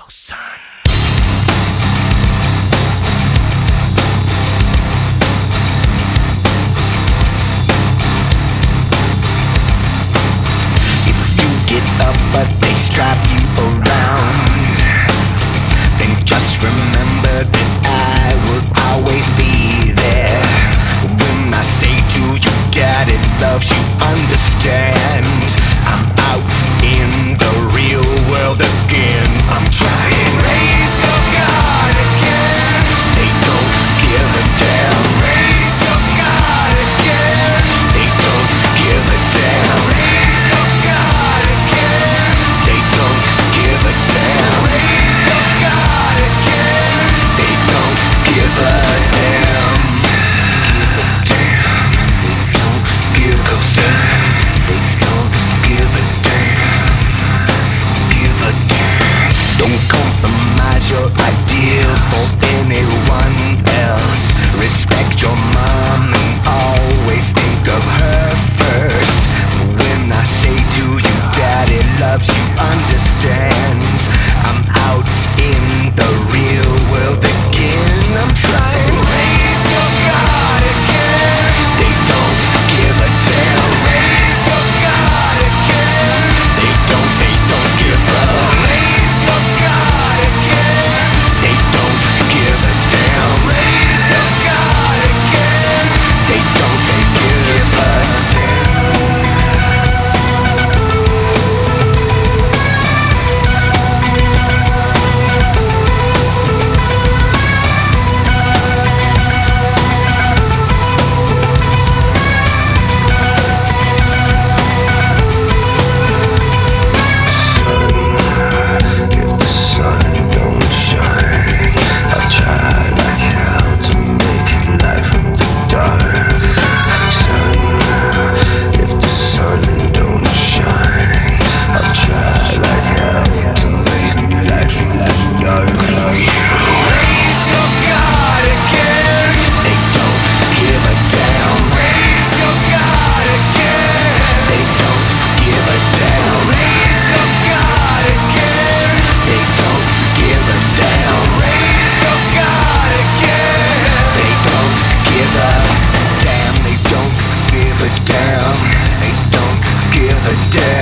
go, son. But they strap you around. Then just remember that I will always be there. When I say to you, Daddy loves you, understand. I'm out in the real world again. I'm trying. Raise your God again. They don't give a damn. Raise your God again. They don't give a damn. Raise your God again. They don't give a damn. Raise your God again. They don't give a damn. Give a damn. They don't give a damn. Give a damn. Don't compromise your ideals for anyone else. Respect your mom and always think of her first. When I say to you, Daddy loves you, understands. I'm out in the real world again. I'm trying. Raise your God again. They don't give a damn. Raise your God again. They don't give a. Raise your God again. They don't give a damn. Raise your God again. They don't give a damn. Damn, they don't give a damn.